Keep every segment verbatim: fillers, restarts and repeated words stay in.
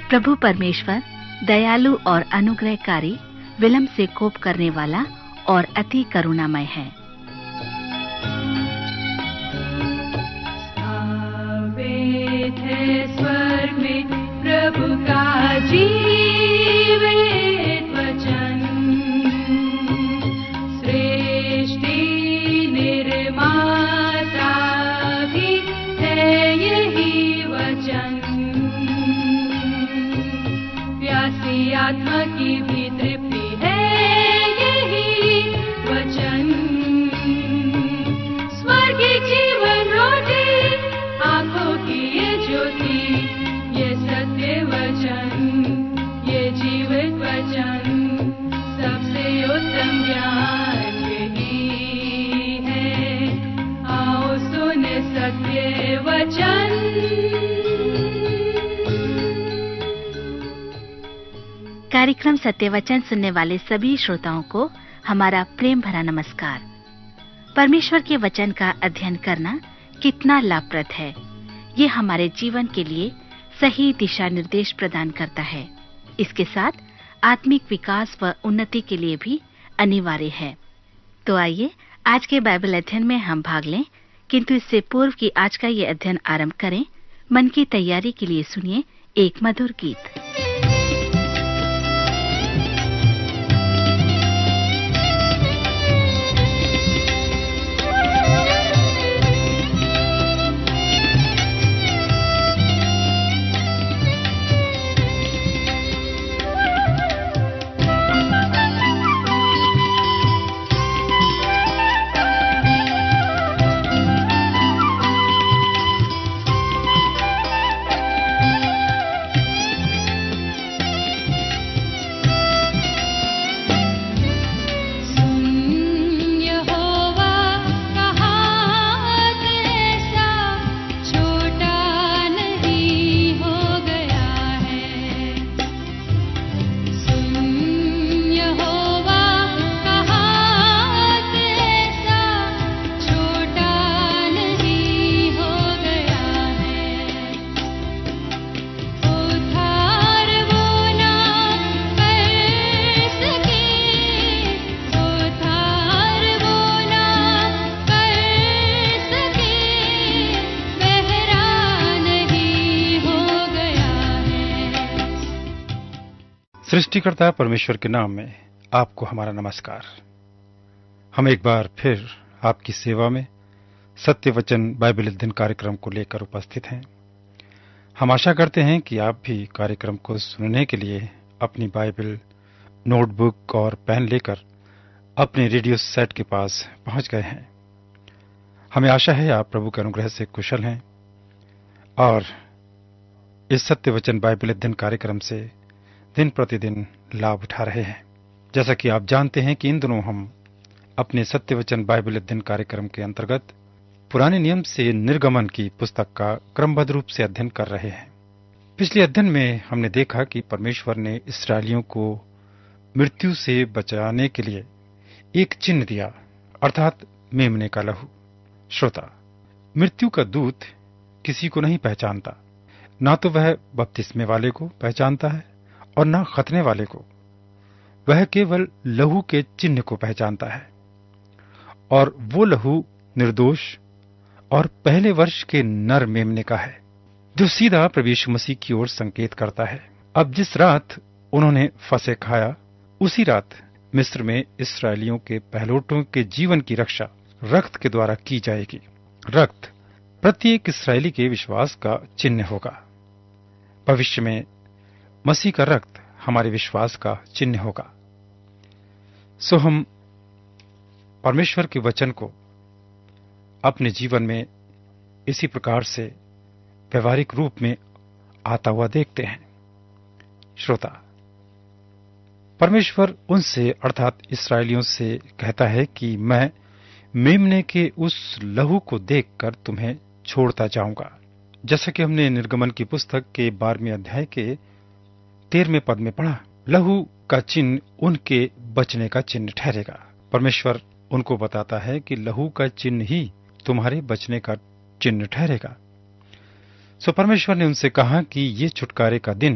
प्रभु परमेश्वर दयालु और अनुग्रहकारी, विलंब से कोप करने वाला और अति करुणामय है। सावेत है स्वर्ग में प्रभु का जीवित वचन, सृष्टि निर्माता भी है यही वचन, प्यासी आत्मा की भी तृप्ति है यही वचन, स्वर्गीय जीवन रोटी, आंखों की ये ज्योति, ये सत्य वचन, ये जीवित वचन, सबसे उत्तम ज्ञान यही है। आओ सुने सत्य वचन। कार्यक्रम सत्य वचन सुनने वाले सभी श्रोताओं को हमारा प्रेम भरा नमस्कार। परमेश्वर के वचन का अध्ययन करना कितना लाभप्रद है, ये हमारे जीवन के लिए सही दिशा निर्देश प्रदान करता है। इसके साथ आत्मिक विकास व उन्नति के लिए भी अनिवार्य है। तो आइए आज के बाइबल अध्ययन में हम भाग लें, किंतु इससे पूर्व कि आज का ये अध्ययन आरंभ करें, मन की तैयारी के लिए सुनिए एक मधुर गीत। सृष्टिकर्ता परमेश्वर के नाम में आपको हमारा नमस्कार। हम एक बार फिर आपकी सेवा में सत्य वचन बाइबल अध्ययन कार्यक्रम को लेकर उपस्थित हैं। हम आशा करते हैं कि आप भी कार्यक्रम को सुनने के लिए अपनी बाइबल, नोटबुक और पेन लेकर अपने रेडियो सेट के पास पहुंच गए हैं। हमें आशा है आप प्रभु के अनुग्रह से कुशल हैं और इस सत्य वचन बाइबल अध्ययन कार्यक्रम से दिन प्रतिदिन लाभ उठा रहे हैं। जैसा कि आप जानते हैं कि इन दिनों हम अपने सत्य वचन बाइबल अध्ययन कार्यक्रम के अंतर्गत पुराने नियम से निर्गमन की पुस्तक का क्रमबद्ध रूप से अध्ययन कर रहे हैं। पिछले अध्ययन में हमने देखा कि परमेश्वर ने इस्राएलियों को मृत्यु से बचाने के लिए एक चिन्ह दिया, अर्थात मेमने का लहू। श्रोता, मृत्यु का दूत किसी को नहीं पहचानता, ना तो वह बपतिस्मे वाले को पहचानता है और न खतने वाले को। वह केवल लहू के चिन्ह को पहचानता है, और वो लहू निर्दोष और पहले वर्ष के नर मेमने का है, जो सीधा प्रभु यीशु मसीह की ओर संकेत करता है। अब जिस रात उन्होंने फसह खाया, उसी रात मिस्र में इस्राएलियों के पहलौठों के जीवन की रक्षा रक्त के द्वारा की जाएगी। रक्त प्रत्येक इस्राएली के विश्वास का चिन्ह होगा। भविष्य में मसीह का रक्त हमारे विश्वास का चिन्ह होगा। सो हम परमेश्वर के वचन को अपने जीवन में इसी प्रकार से व्यवहारिक रूप में आता हुआ देखते हैं। श्रोता, परमेश्वर उनसे अर्थात इस्राएलियों से कहता है कि मैं मेमने के उस लहू को देखकर तुम्हें छोड़ता जाऊंगा। जैसा कि हमने निर्गमन की पुस्तक के बारहवें अध्याय के तेरहवें पद में पढ़ा, लहू का चिन्ह उनके बचने का चिन्ह ठहरेगा। परमेश्वर उनको बताता है कि लहू का चिन्ह ही तुम्हारे बचने का चिन्ह ठहरेगा। सो परमेश्वर ने उनसे कहा कि ये छुटकारे का दिन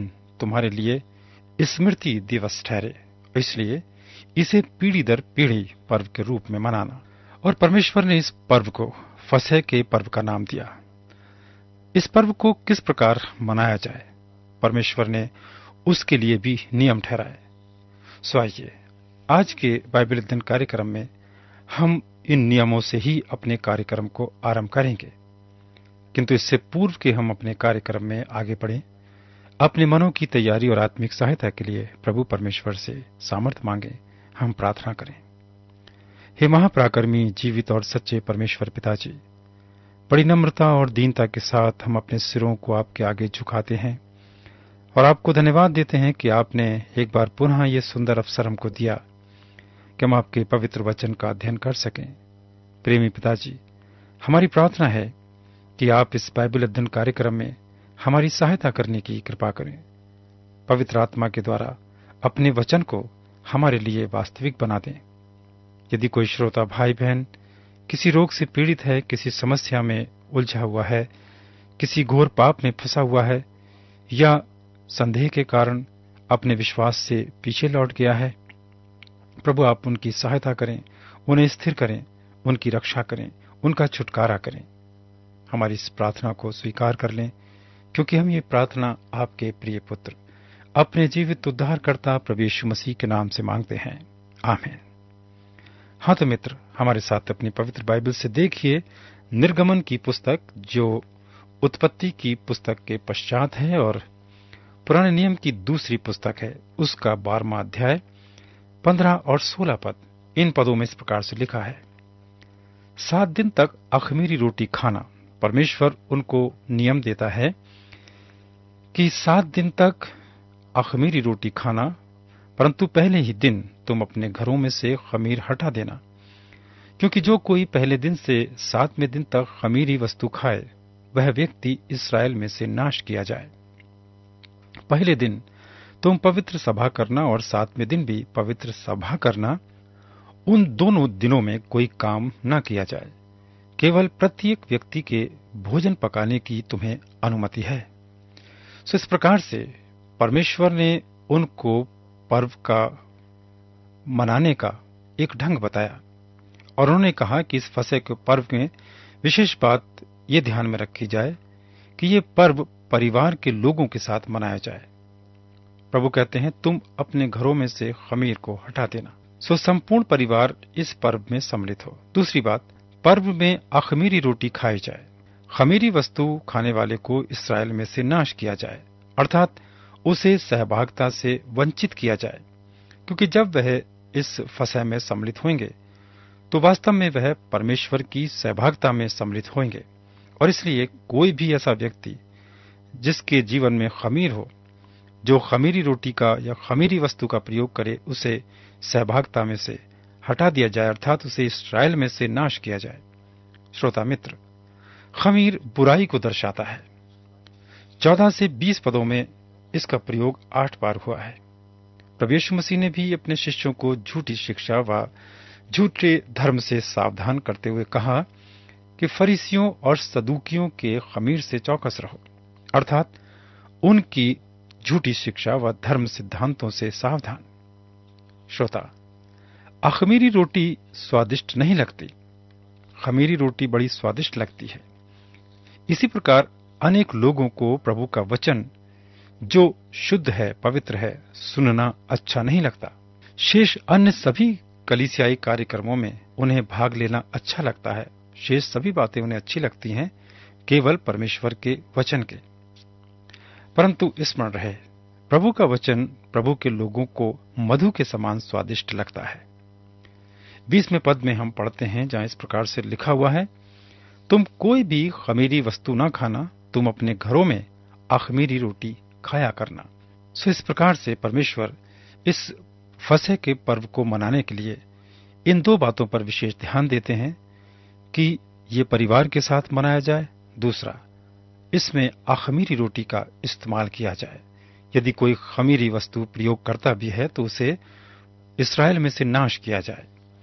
तुम्हारे लिए स्मृति दिवस ठहरे, इसलिए इसे पीढ़ी दर पीढ़ी पर्व के रूप में मनाना। और परमेश्वर ने इस पर्व को फसह के पर्व का नाम दिया। इस पर्व को किस प्रकार मनाया जाए, परमेश्वर ने उसके लिए भी नियम ठहराए। सो आइए आज के बाइबल अध्ययन कार्यक्रम में हम इन नियमों से ही अपने कार्यक्रम को आरंभ करेंगे। किंतु इससे पूर्व के हम अपने कार्यक्रम में आगे बढ़ें, अपने मनों की तैयारी और आत्मिक सहायता के लिए प्रभु परमेश्वर से सामर्थ मांगें। हम प्रार्थना करें। हे महापराक्रमी, जीवित और सच्चे परमेश्वर पिताजी, बड़ी नम्रता और दीनता के साथ हम अपने सिरों को आपके आगे झुकाते हैं और आपको धन्यवाद देते हैं कि आपने एक बार पुनः ये सुंदर अवसर हमको दिया कि हम आपके पवित्र वचन का अध्ययन कर सकें। प्रेमी पिताजी, हमारी प्रार्थना है कि आप इस बाइबल अध्ययन कार्यक्रम में हमारी सहायता करने की कृपा करें। पवित्र आत्मा के द्वारा अपने वचन को हमारे लिए वास्तविक बना दें। यदि कोई श्रोता भाई बहन किसी रोग से पीड़ित है, किसी समस्या में उलझा हुआ है, किसी घोर पाप में फंसा हुआ है या संदेह के कारण अपने विश्वास से पीछे लौट गया है, प्रभु आप उनकी सहायता करें, उन्हें स्थिर करें, उनकी रक्षा करें, उनका छुटकारा करें। हमारी इस प्रार्थना को स्वीकार कर लें, क्योंकि हम ये प्रार्थना आपके प्रिय पुत्र अपने जीवित उद्धारकर्ता प्रभु यीशु मसीह के नाम से मांगते हैं, आमीन। हाँ तो मित्र, हमारे साथ अपनी पवित्र बाइबल से देखिए निर्गमन की पुस्तक, जो उत्पत्ति की पुस्तक के पश्चात है और पुराने नियम की दूसरी पुस्तक है, उसका बारहवां अध्याय पंद्रह और सोलह पद। इन पदों में इस प्रकार से लिखा है, सात दिन तक अख़मीरी रोटी खाना। परमेश्वर उनको नियम देता है कि सात दिन तक अख़मीरी रोटी खाना, परंतु पहले ही दिन तुम अपने घरों में से खमीर हटा देना, क्योंकि जो कोई पहले दिन से सातवें दिन तक खमीरी वस्तु खाए, वह व्यक्ति इस्राएल में से नाश किया जाए। पहले दिन तुम पवित्र सभा करना और सातवें दिन भी पवित्र सभा करना। उन दोनों दिनों में कोई काम न किया जाए, केवल प्रत्येक व्यक्ति के भोजन पकाने की तुम्हें अनुमति है। सो इस प्रकार से परमेश्वर ने उनको पर्व का मनाने का एक ढंग बताया और उन्होंने कहा कि इस फसह के पर्व में विशेष बात ये ध्यान में रखी जाए कि ये पर्व परिवार के लोगों के साथ मनाया जाए। प्रभु कहते हैं, तुम अपने घरों में से खमीर को हटा देना। सो संपूर्ण परिवार इस पर्व में सम्मिलित हो। दूसरी बात, पर्व में अख़मीरी रोटी खाई जाए। खमीरी वस्तु खाने वाले को इस्राएल में से नाश किया जाए, अर्थात उसे सहभागिता से वंचित किया जाए, क्योंकि जब वह इस फसह में सम्मिलित होंगे तो वास्तव में वह परमेश्वर की सहभागिता में सम्मिलित होंगे। और इसलिए कोई भी ऐसा व्यक्ति जिसके जीवन में खमीर हो, जो खमीरी रोटी का या खमीरी वस्तु का प्रयोग करे, उसे सहभागिता में से हटा दिया जाए, अर्थात उसे इस्राएल में से नाश किया जाए। श्रोता मित्र, खमीर बुराई को दर्शाता है। चौदह से बीस पदों में इसका प्रयोग आठ बार हुआ है। प्रभु यीशु मसीह ने भी अपने शिष्यों को झूठी शिक्षा व झूठे धर्म से सावधान करते हुए कहा कि फरीसियों और सदूकियों के खमीर से चौकस रहो, अर्थात उनकी झूठी शिक्षा व धर्म सिद्धांतों से सावधान। श्रोता, अख़मीरी रोटी स्वादिष्ट नहीं लगती, खमीरी रोटी बड़ी स्वादिष्ट लगती है। इसी प्रकार अनेक लोगों को प्रभु का वचन जो शुद्ध है, पवित्र है, सुनना अच्छा नहीं लगता। शेष अन्य सभी कलीसियाई कार्यक्रमों में उन्हें भाग लेना अच्छा लगता है। शेष सभी बातें उन्हें अच्छी लगती हैं, केवल परमेश्वर के वचन के। परंतु स्मरण रहे, प्रभु का वचन प्रभु के लोगों को मधु के समान स्वादिष्ट लगता है। बीसवें पद में हम पढ़ते हैं, जहां इस प्रकार से लिखा हुआ है, तुम कोई भी खमीरी वस्तु न खाना, तुम अपने घरों में अख़मीरी रोटी खाया करना। सो इस प्रकार से परमेश्वर इस फसह के पर्व को मनाने के लिए इन दो बातों पर विशेष ध्यान देते हैं कि ये परिवार के साथ मनाया जाए, दूसरा इसमें अख़मीरी रोटी का इस्तेमाल किया जाए। यदि कोई खमीरी वस्तु प्रयोग करता भी है तो उसे इस्राएल में से नाश किया जाए।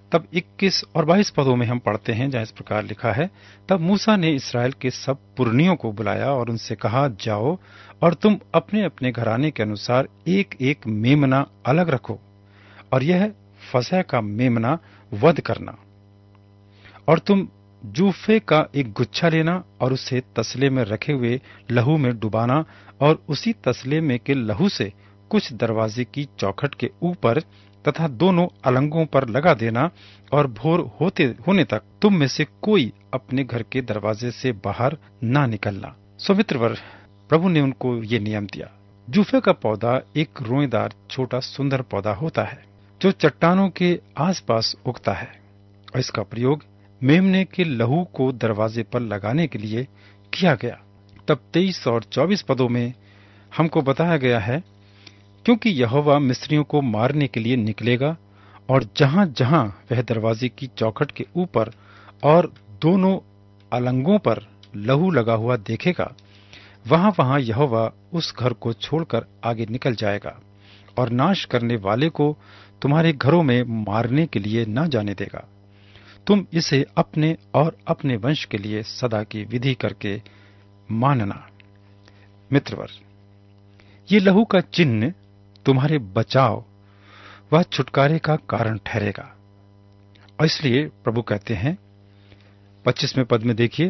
तब इक्कीस और बाईस पदों में हम पढ़ते हैं जहां इस प्रकार लिखा है, तब मूसा ने इस्राएल के सब पुरनियों को बुलाया और उनसे कहा, जाओ और तुम अपने अपने घराने के अनुसार एक एक मेमना अलग रखो, और यह फसह का मेमना वध करना। और तुम जूफे का एक गुच्छा लेना और उसे तसले में रखे हुए लहू में डुबाना, और उसी तसले में के लहू से कुछ दरवाजे की चौखट के ऊपर तथा दोनों अलंगों पर लगा देना, और भोर होते होने तक तुम में से कोई अपने घर के दरवाजे से बाहर ना निकलना। सो मित्रवर, प्रभु ने उनको ये नियम दिया। जूफे का पौधा एक रोएदार छोटा सुंदर पौधा होता है जो चट्टानों के आसपास उगता है, और इसका प्रयोग मेमने के लहू को दरवाजे पर लगाने के लिए किया गया। तब तेईस और चौबीस पदों में हमको बताया गया है, क्योंकि यहोवा मिस्रियों को मारने के लिए निकलेगा, और जहां जहां वह दरवाजे की चौखट के ऊपर और दोनों अलंगों पर लहू लगा हुआ देखेगा, वहां वहां यहोवा उस घर को छोड़कर आगे निकल जाएगा, और नाश करने वाले को तुम्हारे घरों में मारने के लिए न जाने देगा। तुम इसे अपने और अपने वंश के लिए सदा की विधि करके मानना। मित्रवर, ये लहू का चिन्ह तुम्हारे बचाव व छुटकारे का कारण ठहरेगा, और इसलिए प्रभु कहते हैं पच्चीसवें पद में देखिए,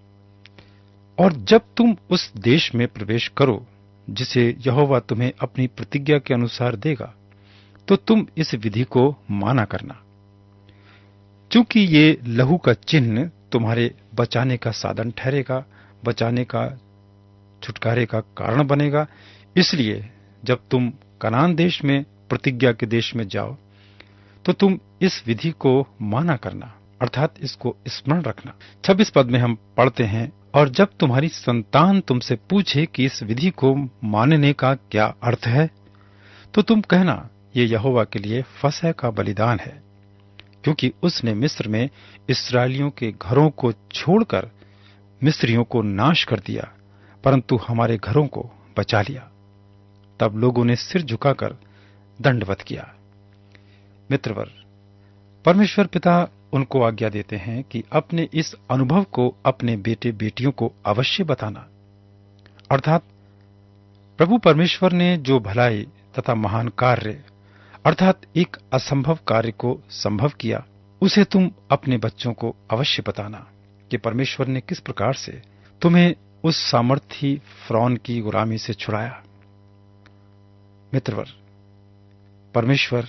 और जब तुम उस देश में प्रवेश करो जिसे यहोवा तुम्हें अपनी प्रतिज्ञा के अनुसार देगा, तो तुम इस विधि को माना करना। चूंकि ये लहू का चिन्ह तुम्हारे बचाने का साधन ठहरेगा, बचाने का, छुटकारे का कारण बनेगा, इसलिए जब तुम कनान देश में प्रतिज्ञा के देश में जाओ तो तुम इस विधि को माना करना, अर्थात इसको स्मरण रखना। छब्बीस पद में हम पढ़ते हैं, और जब तुम्हारी संतान तुमसे पूछे कि इस विधि को मानने का क्या अर्थ है, तो तुम कहना, ये यहोवा के लिए फसह का बलिदान है, क्योंकि उसने मिस्र में इस्राएलियों के घरों को छोड़कर मिस्रियों को नाश कर दिया, परंतु हमारे घरों को बचा लिया। तब लोगों ने सिर झुकाकर दंडवत किया। मित्रवर, परमेश्वर पिता उनको आज्ञा देते हैं कि अपने इस अनुभव को अपने बेटे बेटियों को अवश्य बताना, अर्थात प्रभु परमेश्वर ने जो भलाई तथा महान कार्य, अर्थात एक असंभव कार्य को संभव किया, उसे तुम अपने बच्चों को अवश्य बताना कि परमेश्वर ने किस प्रकार से तुम्हें उस सामर्थी फ़िरौन की गुलामी से छुड़ाया। मित्रवर, परमेश्वर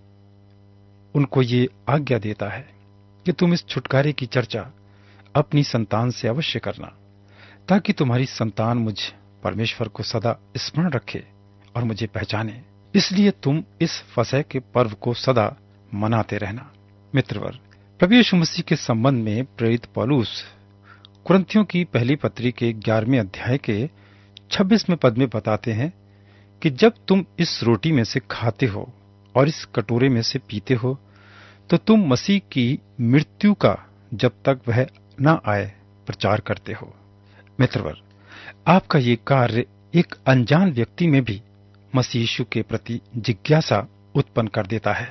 उनको ये आज्ञा देता है कि तुम इस छुटकारे की चर्चा अपनी संतान से अवश्य करना, ताकि तुम्हारी संतान मुझ परमेश्वर को सदा स्मरण रखे और मुझे पहचाने। इसलिए तुम इस फसह के पर्व को सदा मनाते रहना। मित्रवर, प्रभु यीशु मसीह के संबंध में प्रेरित पौलुस कुरिन्थियों की पहली पत्री के ग्यारहवें अध्याय के छब्बीसवें पद में बताते हैं कि जब तुम इस रोटी में से खाते हो और इस कटोरे में से पीते हो, तो तुम मसीह की मृत्यु का जब तक वह न आए प्रचार करते हो। मित्रवर, आपका ये कार्य एक अनजान व्यक्ति में भी मसीह यीशु के प्रति जिज्ञासा उत्पन्न कर देता है।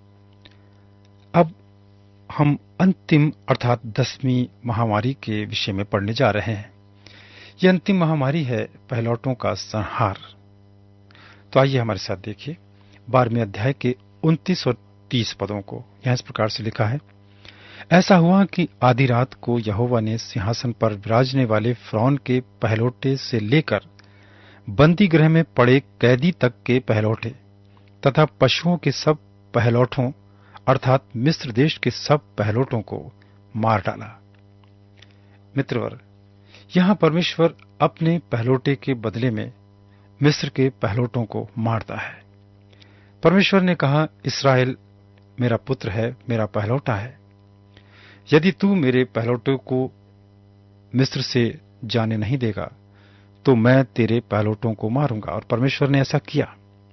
अब हम अंतिम अर्थात दसवीं महामारी के विषय में पढ़ने जा रहे हैं। यह अंतिम महामारी है पहलौठों का संहार। तो आइए हमारे साथ देखिए बारहवें अध्याय के उनतीस और तीस पदों को। यहाँ इस प्रकार से लिखा है, ऐसा हुआ कि आधी रात को यहोवा ने सिंहासन पर विराजने वाले फ़िरौन के पहलौठे से लेकर बंदी गृह में पड़े कैदी तक के पहलौठे तथा पशुओं के सब पहलौठों अर्थात मिस्र देश के सब पहलौठों को मार डाला। मित्रवर, यहाँ परमेश्वर अपने पहलौठे के बदले में मिस्र के पहलौठों को मारता है। परमेश्वर ने कहा, इस्राएल मेरा पुत्र है, मेरा पहलौठा है। यदि तू मेरे पहलौठे को मिस्र से जाने नहीं देगा तो मैं तेरे पहलौठों को मारूंगा। और परमेश्वर ने ऐसा किया।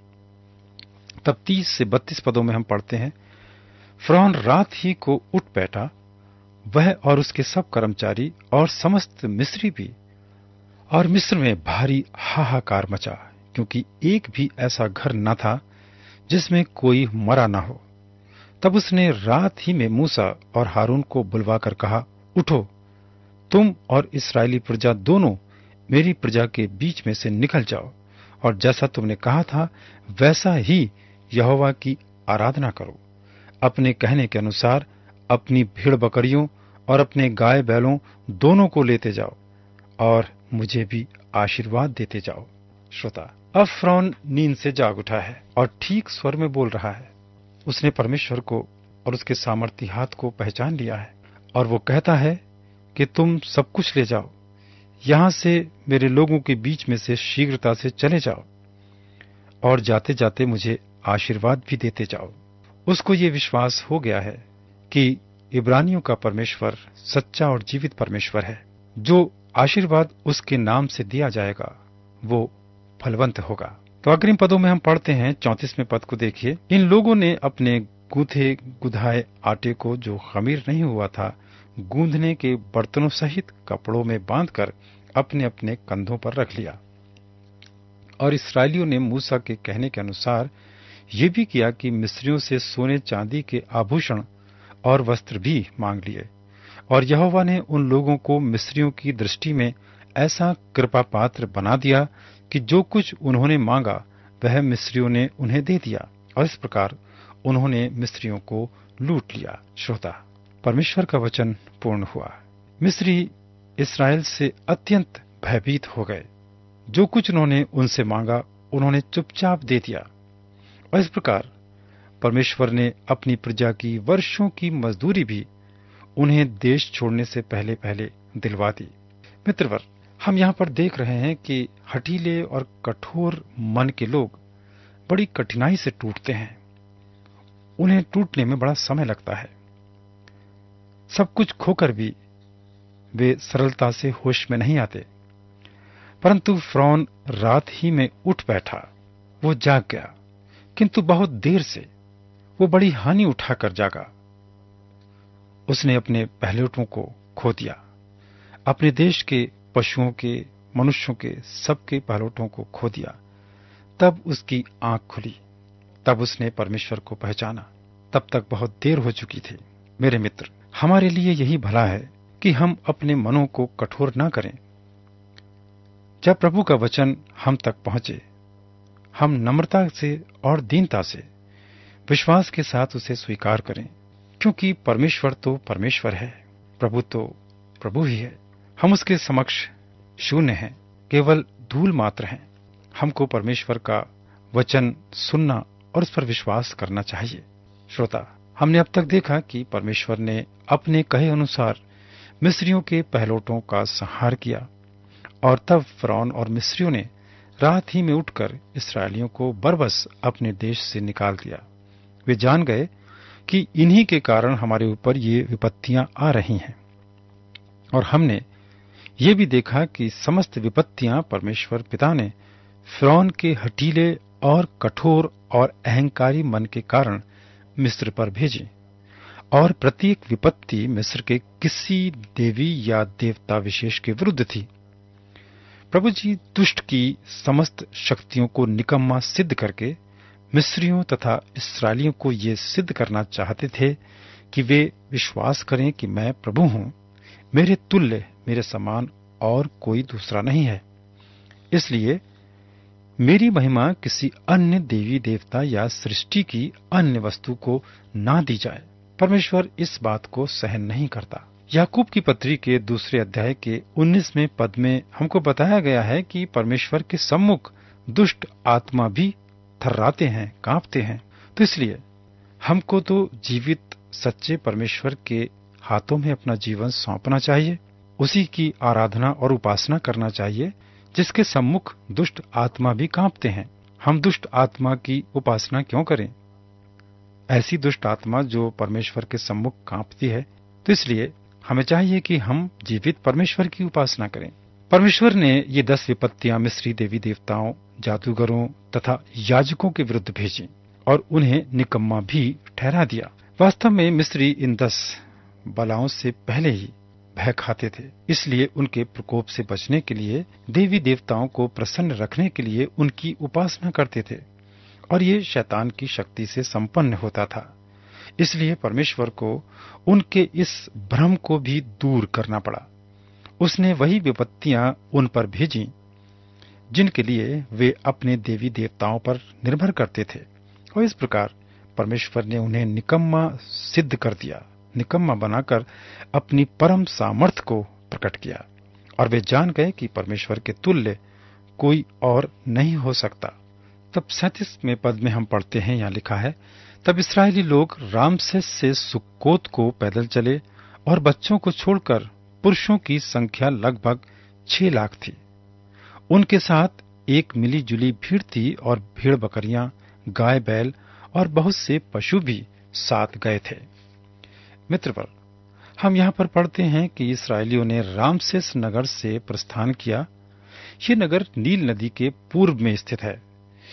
तब तीस से बत्तीस पदों में हम पढ़ते हैं, फ़िरौन रात ही को उठ बैठा, वह और उसके सब कर्मचारी और समस्त मिस्री भी, और मिस्र में भारी हाहाकार मचा, क्योंकि एक भी ऐसा घर न था जिसमें कोई मरा न हो। तब उसने रात ही में मूसा और हारून को बुलवाकर कहा, उठो, तुम और इस्राएली प्रजा दोनों मेरी प्रजा के बीच में से निकल जाओ, और जैसा तुमने कहा था वैसा ही यहोवा की आराधना करो। अपने कहने के अनुसार अपनी भेड़ बकरियों और अपने गाय बैलों दोनों को लेते जाओ और मुझे भी आशीर्वाद देते जाओ। श्रोता, अब फ़िरौन नींद से जाग उठा है और ठीक स्वर में बोल रहा है। उसने परमेश्वर को और उसके सामर्थी हाथ को पहचान लिया है और वो कहता है कि तुम सब कुछ ले जाओ, यहां से मेरे लोगों के बीच में से शीघ्रता से चले जाओ और जाते जाते मुझे आशीर्वाद भी देते जाओ। उसको ये विश्वास हो गया है कि इब्रानियों का परमेश्वर सच्चा और जीवित परमेश्वर है। जो आशीर्वाद उसके नाम से दिया जाएगा वो फलवंत होगा। तो अग्रिम पदों में हम पढ़ते हैं, चौंतीसवें पद को देखिए। इन लोगों ने अपने गूंथे गुधाए आटे को, जो खमीर नहीं हुआ था, गूंधने के बर्तनों सहित कपड़ों में बांधकर अपने अपने कंधों पर रख लिया। और इस्राएलियों ने मूसा के कहने के अनुसार ये भी किया कि मिस्रियों से सोने चांदी के आभूषण और वस्त्र भी मांग लिए। और यहोवा ने उन लोगों को मिस्रियों की दृष्टि में ऐसा कृपा पात्र बना दिया कि जो कुछ उन्होंने मांगा वह मिस्रियों ने उन्हें दे दिया, और इस प्रकार उन्होंने मिस्रियों को लूट लिया। श्रोता, परमेश्वर का वचन पूर्ण हुआ। मिस्री इस्राएल से अत्यंत भयभीत हो गए। जो कुछ उन्होंने उनसे मांगा उन्होंने चुपचाप दे दिया, और इस प्रकार परमेश्वर ने अपनी प्रजा की वर्षों की मजदूरी भी उन्हें देश छोड़ने से पहले पहले दिलवा दी। मित्रवर, हम यहाँ पर देख रहे हैं कि हठीले और कठोर मन के लोग बड़ी कठिनाई से टूटते हैं। उन्हें टूटने में बड़ा समय लगता है। सब कुछ खोकर भी वे सरलता से होश में नहीं आते। परंतु फ़िरौन रात ही में उठ बैठा। वो जाग गया, किंतु बहुत देर से। वो बड़ी हानि उठाकर जागा। उसने अपने पहलौठों को खो दिया, अपने देश के पशुओं के, मनुष्यों के, सबके पहलौठों को खो दिया। तब उसकी आंख खुली, तब उसने परमेश्वर को पहचाना। तब तक बहुत देर हो चुकी थी। मेरे मित्र, हमारे लिए यही भला है कि हम अपने मनों को कठोर ना करें। जब प्रभु का वचन हम तक पहुंचे, हम नम्रता से और दीनता से विश्वास के साथ उसे स्वीकार करें, क्योंकि परमेश्वर तो परमेश्वर है, प्रभु तो प्रभु ही है। हम उसके समक्ष शून्य हैं, केवल धूल मात्र हैं। हमको परमेश्वर का वचन सुनना और उस पर विश्वास करना चाहिए। श्रोता, हमने अब तक देखा कि परमेश्वर ने अपने कहे अनुसार मिस्रियों के पहलौठों का संहार किया, और तब फ़िरौन और मिस्रियों ने रात ही में उठकर इस्राएलियों को बरबस अपने देश से निकाल दिया। वे जान गए कि इन्हीं के कारण हमारे ऊपर ये विपत्तियां आ रही हैं, और हमने ये भी देखा कि समस्त विपत्तियां परमेश्वर पिता ने फ़िरौन के हठीले और कठोर और अहंकारी मन के कारण मिस्र पर भेजी, और प्रत्येक विपत्ति मिस्र के किसी देवी या देवता विशेष के विरुद्ध थी। प्रभु जी दुष्ट की समस्त शक्तियों को निकम्मा सिद्ध करके मिस्रियों तथा इस्राएलियों को ये सिद्ध करना चाहते थे कि वे विश्वास करें कि मैं प्रभु हूं, मेरे तुल्य, मेरे समान और कोई दूसरा नहीं है। इसलिए मेरी महिमा किसी अन्य देवी देवता या सृष्टि की अन्य वस्तु को ना दी जाए। परमेश्वर इस बात को सहन नहीं करता। याकूब की पत्री के दूसरे अध्याय के उन्नीसवें पद में हमको बताया गया है कि परमेश्वर के सम्मुख दुष्ट आत्मा भी थर्राते हैं, कांपते हैं। तो इसलिए हमको तो जीवित सच्चे परमेश्वर के हाथों में अपना जीवन सौंपना चाहिए, उसी की आराधना और उपासना करना चाहिए जिसके सम्मुख दुष्ट आत्मा भी कांपते हैं। हम दुष्ट आत्मा की उपासना क्यों करें, ऐसी दुष्ट आत्मा जो परमेश्वर के सम्मुख कांपती है? तो इसलिए हमें चाहिए कि हम जीवित परमेश्वर की उपासना करें। परमेश्वर ने ये दस विपत्तियां मिस्री देवी देवताओं, जादूगरों तथा याजकों के विरुद्ध भेजी और उन्हें निकम्मा भी ठहरा दिया। वास्तव में मिस्री इन दस बलाओं से पहले ही भय खाते थे, इसलिए उनके प्रकोप से बचने के लिए देवी देवताओं को प्रसन्न रखने के लिए उनकी उपासना करते थे, और ये शैतान की शक्ति से संपन्न होता था। इसलिए परमेश्वर को उनके इस भ्रम को भी दूर करना पड़ा। उसने वही विपत्तियां उन पर भेजी जिनके लिए वे अपने देवी देवताओं पर निर्भर करते थे, और इस प्रकार परमेश्वर ने उन्हें निकम्मा सिद्ध कर दिया, निकम्मा बनाकर अपनी परम सामर्थ्य को प्रकट किया, और वे जान गए कि परमेश्वर के तुल्य कोई और नहीं हो सकता। तब सैंतीसवें पद में हम पढ़ते हैं, यहाँ लिखा है, तब इस्राएली लोग रामसेस से सुक्कोत को पैदल चले, और बच्चों को छोड़कर पुरुषों की संख्या लगभग छह लाख थी। उनके साथ एक मिली जुली भीड़ थी, और भेड़ बकरियां, गाय बैल और बहुत से पशु भी साथ गए थे। मित्रवर, हम यहाँ पर पढ़ते हैं कि इस्राएलियों ने रामसेस नगर से प्रस्थान किया। ये नगर नील नदी के पूर्व में स्थित है।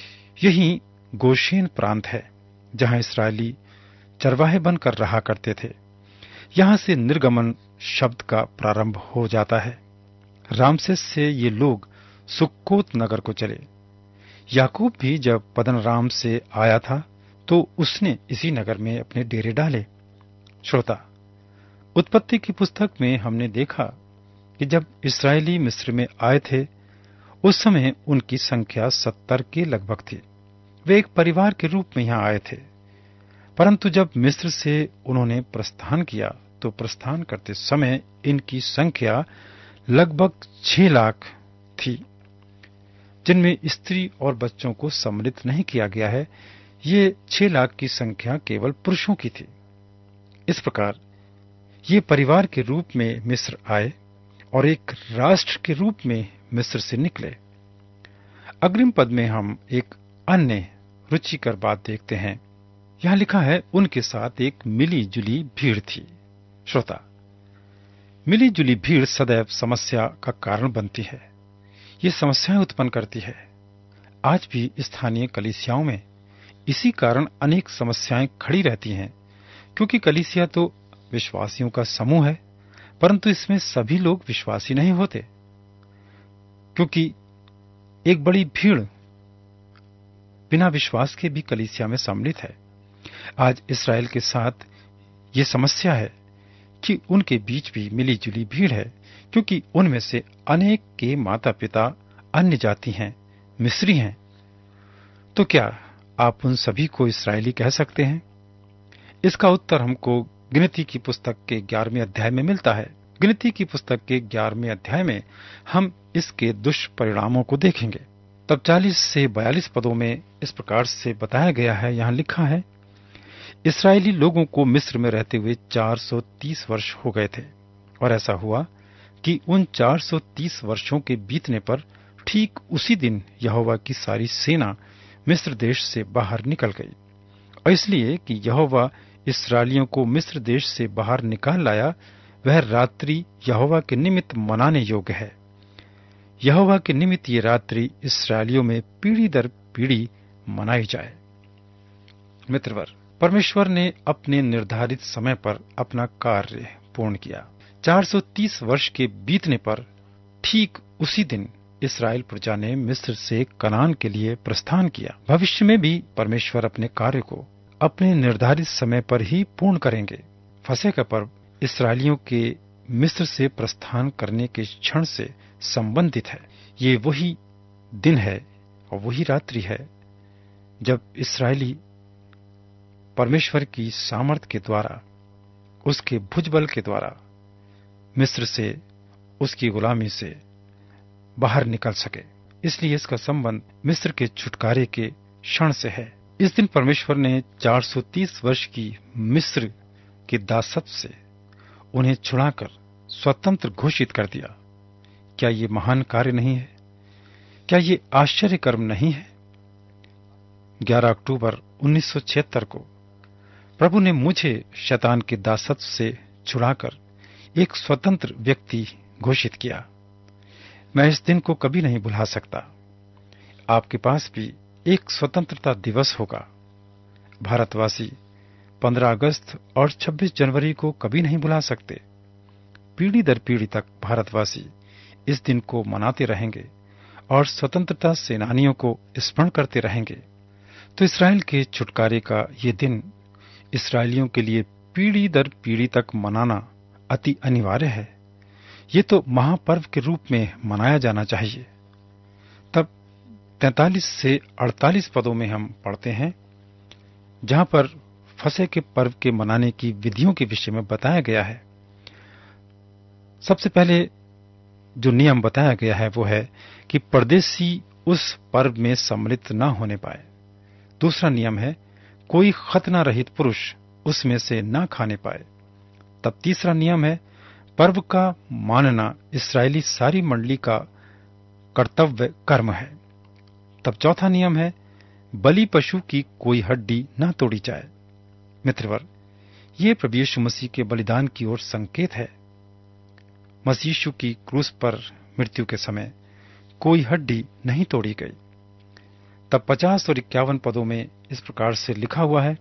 यही गोशेन प्रांत है, जहां इस्राएली चरवाहे बनकर रहा करते थे। यहां से निर्गमन शब्द का प्रारंभ हो जाता है। रामसेस से ये लोग सुक्कोत नगर को चले। याकूब भी जब पद्दनराम से आया था तो उसने इसी नगर में अपने डेरे डाले। श्रोता, उत्पत्ति की पुस्तक में हमने देखा कि जब इस्राएली मिस्र में आए थे उस समय उनकी संख्या सत्तर के लगभग थी। वे एक परिवार के रूप में यहां आए थे, परंतु जब मिस्र से उन्होंने प्रस्थान किया तो प्रस्थान करते समय इनकी संख्या लगभग छह लाख थी, जिनमें स्त्री और बच्चों को सम्मिलित नहीं किया गया है। ये छह लाख की संख्या केवल पुरुषों की थी। इस प्रकार ये परिवार के रूप में मिस्र आए और एक राष्ट्र के रूप में मिस्र से निकले। अग्रिम पद में हम एक अन्य रुचिकर बात देखते हैं। यहां लिखा है, उनके साथ एक मिली जुली भीड़ थी। श्रोता, मिली जुली भीड़ सदैव समस्या का कारण बनती है। ये समस्याएं उत्पन्न करती है। आज भी स्थानीय कलीसियाओं में इसी कारण अनेक समस्याएं खड़ी रहती हैं, क्योंकि कलीसिया तो विश्वासियों का समूह है, परंतु इसमें सभी लोग विश्वासी नहीं होते, क्योंकि एक बड़ी भीड़ बिना विश्वास के भी कलीसिया में सम्मिलित है। आज इस्राएल के साथ ये समस्या है कि उनके बीच भी मिली जुली भीड़ है, क्योंकि उनमें से अनेक के माता पिता अन्य जाति हैं, मिस्री हैं। तो क्या आप उन सभी को इस्राएली कह सकते हैं? इसका उत्तर हमको गिनती की पुस्तक के ग्यारहवें अध्याय में मिलता है। गिनती की पुस्तक के ग्यारहवें अध्याय में हम इसके दुष्परिणामों को देखेंगे। तब चालीस से बयालीस पदों में इस प्रकार से बताया गया है। यहाँ लिखा है, इस्राएली लोगों को मिस्र में रहते हुए चार सौ तीस वर्ष हो गए थे, और ऐसा हुआ कि उन चार सौ तीस वर्षों के बीतने पर ठीक उसी दिन यहोवा की सारी सेना मिस्र देश से बाहर निकल गई। और इसलिए कि यहोवा इस्राएलियों को मिस्र देश से बाहर निकाल लाया, वह रात्रि यहोवा के निमित्त मनाने योग्य है। यहोवा के निमित्त ये रात्रि इस्राएलियों में पीढ़ी दर पीढ़ी मनाई जाए। मित्रवर, परमेश्वर ने अपने निर्धारित समय पर अपना कार्य पूर्ण किया। चार सौ तीस वर्ष के बीतने पर ठीक उसी दिन इस्राएल प्रजा ने मिस्र से कनान के लिए प्रस्थान किया। भविष्य में भी परमेश्वर अपने कार्य को अपने निर्धारित समय पर ही पूर्ण करेंगे। फसह का पर्व इस्राएलियों के मिस्र से प्रस्थान करने के क्षण से संबंधित है। ये वही दिन है और वही रात्रि है जब इस्राएली परमेश्वर की सामर्थ्य के द्वारा, उसके भुजबल के द्वारा मिस्र से, उसकी गुलामी से बाहर निकल सके। इसलिए इसका संबंध मिस्र के छुटकारे के क्षण से है। इस दिन परमेश्वर ने चार सौ तीस वर्ष की मिस्र के दासत्व से उन्हें छुड़ाकर स्वतंत्र घोषित कर दिया। क्या ये महान कार्य नहीं है? क्या ये आश्चर्य कर्म नहीं है? ग्यारह अक्टूबर उन्नीस सौ छिहत्तर को प्रभु ने मुझे शैतान के दासत्व से छुड़ाकर एक स्वतंत्र व्यक्ति घोषित किया। मैं इस दिन को कभी नहीं भुला सकता। आपके पास भी एक स्वतंत्रता दिवस होगा। भारतवासी पंद्रह अगस्त और छब्बीस जनवरी को कभी नहीं भुला सकते। पीढ़ी दर पीढ़ी तक भारतवासी इस दिन को मनाते रहेंगे और स्वतंत्रता सेनानियों को स्मरण करते रहेंगे। तो इस्राएल के छुटकारे का ये दिन इसराइलियों के लिए पीढ़ी दर पीढ़ी तक मनाना अति अनिवार्य है। ये तो महापर्व के रूप में मनाया जाना चाहिए। तब तैंतालीस से अड़तालीस पदों में हम पढ़ते हैं, जहां पर फसह के पर्व के मनाने की विधियों के विषय में बताया गया है। सबसे पहले जो नियम बताया गया है वो है कि परदेशी उस पर्व में सम्मिलित न होने पाए। दूसरा नियम है कोई खतना रहित पुरुष उसमें से न खाने पाए। तब तीसरा नियम है पर्व का मानना इस्राएली सारी मंडली का कर्तव्य कर्म है। तब चौथा नियम है बलि पशु की कोई हड्डी न तोड़ी जाए। मित्रवर, ये प्रभु यीशु मसीह के बलिदान की ओर संकेत है। मसीह यीशु की क्रूस पर मृत्यु के समय कोई हड्डी नहीं तोड़ी गई। तब पचास और इक्यावन पदों में इस प्रकार से लिखा हुआ है,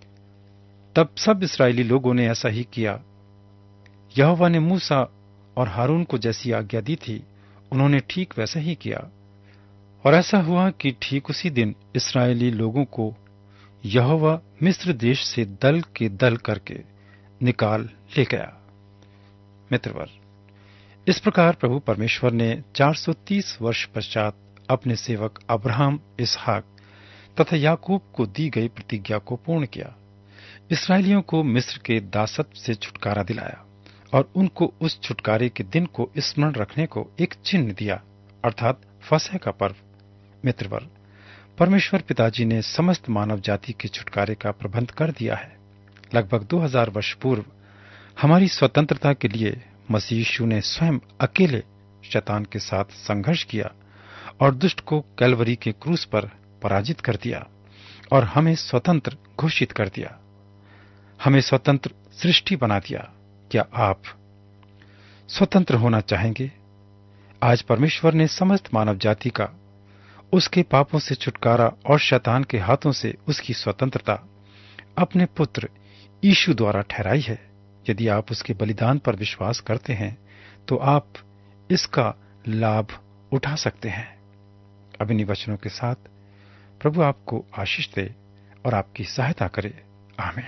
तब सब इस्राएली लोगों ने ऐसा ही किया। यहोवा ने मूसा और हारून को जैसी आज्ञा दी थी, उन्होंने ठीक वैसा ही किया। और ऐसा हुआ कि ठीक उसी दिन इस्राएली लोगों को यहोवा मिस्र देश से दल के दल करके निकाल ले गया। मित्रवर, इस प्रकार प्रभु परमेश्वर ने चार सौ तीस वर्ष पश्चात अपने सेवक अब्राहम, इसहाक तथा याकूब को दी गई प्रतिज्ञा को पूर्ण किया। इस्राएलियों को मिस्र के दासत्व से छुटकारा दिलाया और उनको उस छुटकारे के दिन को स्मरण रखने को एक चिन्ह दिया, अर्थात फसह का पर्व। मित्रवर, परमेश्वर पिताजी ने समस्त मानव जाति के छुटकारे का प्रबंध कर दिया है। लगभग दो हज़ार वर्ष पूर्व हमारी स्वतंत्रता के लिए मसीह यीशु ने स्वयं अकेले शैतान के साथ संघर्ष किया और दुष्ट को कैलवरी के क्रूस पर पराजित कर दिया और हमें स्वतंत्र घोषित कर दिया, हमें स्वतंत्र सृष्टि बना दिया। क्या आप स्वतंत्र होना चाहेंगे? आज परमेश्वर ने समस्त मानव जाति का उसके पापों से छुटकारा और शैतान के हाथों से उसकी स्वतंत्रता अपने पुत्र यीशु द्वारा ठहराई है। यदि आप उसके बलिदान पर विश्वास करते हैं तो आप इसका लाभ उठा सकते हैं। अब इन्हीं वचनों के साथ प्रभु आपको आशीष दे और आपकी सहायता करे। आमीन।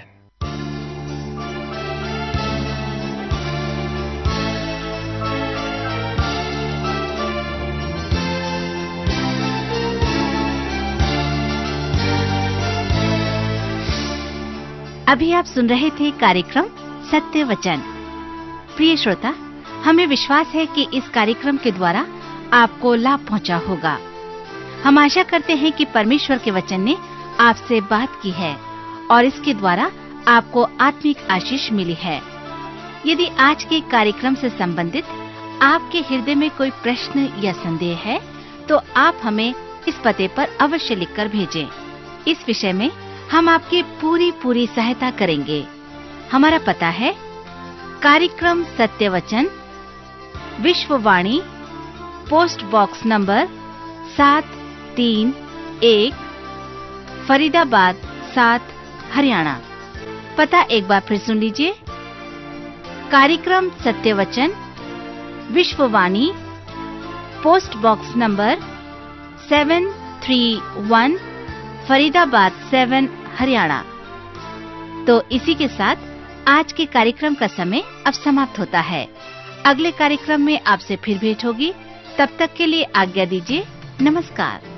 अभी आप सुन रहे थे कार्यक्रम सत्य वचन। प्रिय श्रोता, हमें विश्वास है कि इस कार्यक्रम के द्वारा आपको लाभ पहुंचा होगा। हम आशा करते हैं कि परमेश्वर के वचन ने आपसे बात की है और इसके द्वारा आपको आत्मिक आशीष मिली है। यदि आज के कार्यक्रम से संबंधित आपके हृदय में कोई प्रश्न या संदेह है तो आप हमें इस पते पर अवश्य लिखकर भेजें। इस विषय में हम आपकी पूरी पूरी सहायता करेंगे। हमारा पता है कार्यक्रम सत्य वचन, विश्ववाणी, पोस्ट बॉक्स नंबर सात तीन एक, फरीदाबाद सात, हरियाणा। पता एक बार फिर सुन लीजिए। कार्यक्रम सत्य वचन, विश्ववाणी, post box number seven three one, Faridabad seven, Haryana. तो इसी के साथ आज के कार्यक्रम का समय अब समाप्त होता है। अगले कार्यक्रम में आपसे फिर भेंट होगी। तब तक के लिए आज्ञा दीजिए। नमस्कार।